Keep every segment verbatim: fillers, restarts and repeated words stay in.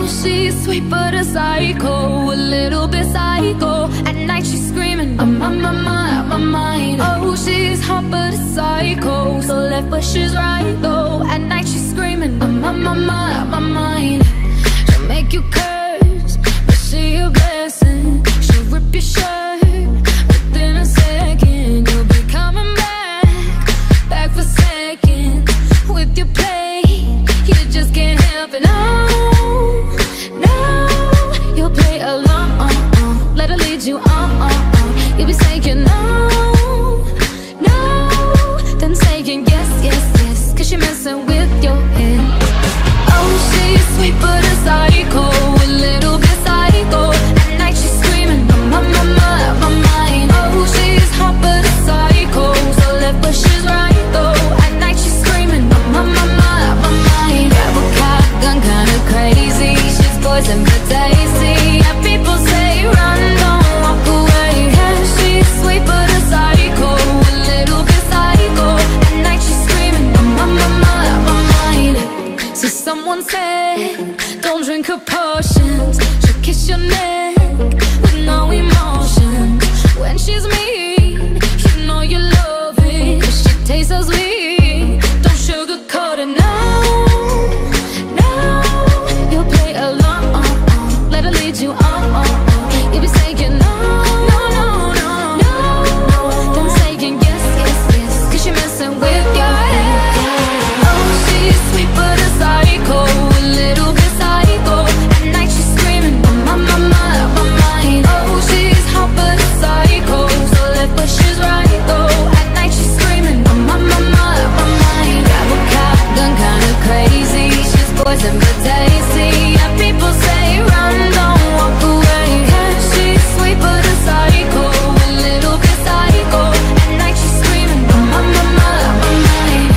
she's sweet but a psycho, a little bit psycho. At night she's screaming, I'm on my mind, my mind. Oh, she's hot but a psycho, so left but she's right though. At night she's screaming, I'm on my mind, my mind. She'll make you curse, but she a blessing. She'll rip your shirt within a second. You'll be coming back, back for seconds with your play. You just can't help it, no, no. You'll play along, let her lead you on, on, on. You'll be saying no, no, then saying yes, yes, yes, cause you're messing with your head. Oh, she's sweet but a psycho, a little bit psycho. At night she's screaming, I'm on my mind, my mind. Oh, she's hot but a psycho, so left but she's right though. At night she's screaming, I'm on my mind, my mind. Grab a shotgun, kinda crazy. She's poison but tasty. Yeah, people say run, don't walk away. Yeah, she's sweet but a psycho, a little bit psycho. At night she's screaming, I'm on my mind, my mind. So someone said, don't drink her potions. She'll kiss your neck with no emotion. When she's mean, you know you love it, cause she tastes so sweet. Don't sugarcoat it, no, no. You'll play along, let her lead you on. You'll be saying no, no, no, no, no. Then saying yes, yes, yes, cause you're messing with your head. Oh, she's sweet but a psycho, a little bit psycho. At night she's screaming, I'm on my mind, my mind. Oh, she's hot but a psycho, so left but she's right though. At night she's screaming, I'm on my mind, my mind. Grab a shotgun, kinda crazy. She's poison but tasty. Yeah, people say run, don't walk away. Yeah, she's sweet but a psycho, a little bit psycho. At night she's screaming, I'm on my mind, my mind.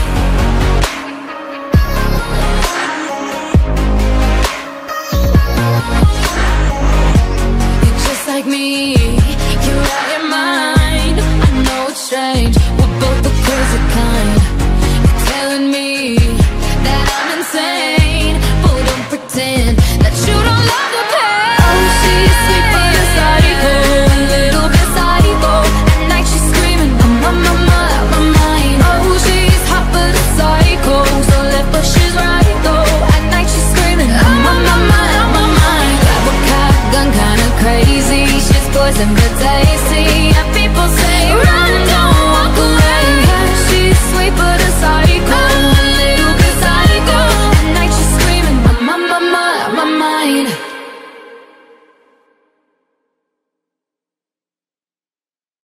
You're just like me, you're out your mind. I know it's strange, we're both the crazy kind. You're telling me that I'm insane, but don't pretend that you don't love the pain. Oh, she's sweet but a psycho, a little bit psycho. At night she's screaming, I'm on my mind, my mind. Oh, she's hot but a psycho, so left but she's right though. At night she's screaming, I'm on my mind, my mind. Grab a shotgun, kinda crazy. She's poison but